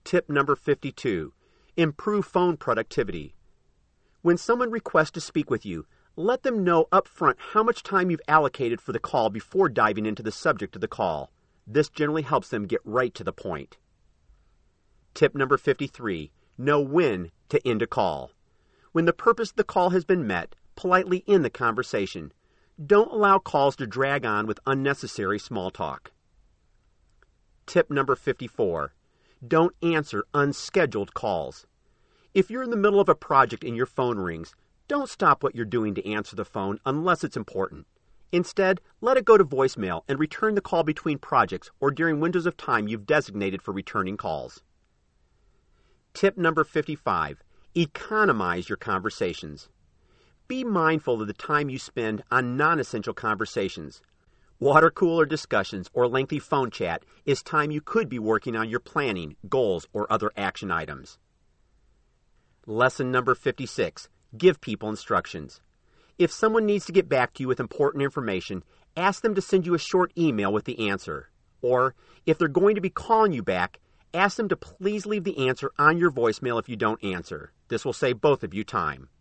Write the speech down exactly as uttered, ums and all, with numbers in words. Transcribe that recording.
Tip number fifty-two. Improve phone productivity. When someone requests to speak with you, let them know up front how much time you've allocated for the call before diving into the subject of the call. This generally helps them get right to the point. Tip number fifty-three. Know when to end a call. When the purpose of the call has been met, politely end the conversation. Don't allow calls to drag on with unnecessary small talk. Tip number fifty-four. Don't answer unscheduled calls. If you're in the middle of a project and your phone rings, don't stop what you're doing to answer the phone unless it's important. Instead, let it go to voicemail and return the call between projects or during windows of time you've designated for returning calls. Tip number fifty-five. Economize your conversations. Be mindful of the time you spend on non-essential conversations. Water cooler discussions or lengthy phone chat is time you could be working on your planning, goals, or other action items. Lesson number fifty-six. Give people instructions. If someone needs to get back to you with important information, ask them to send you a short email with the answer. Or, if they're going to be calling you back, ask them to please leave the answer on your voicemail if you don't answer. This will save both of you time.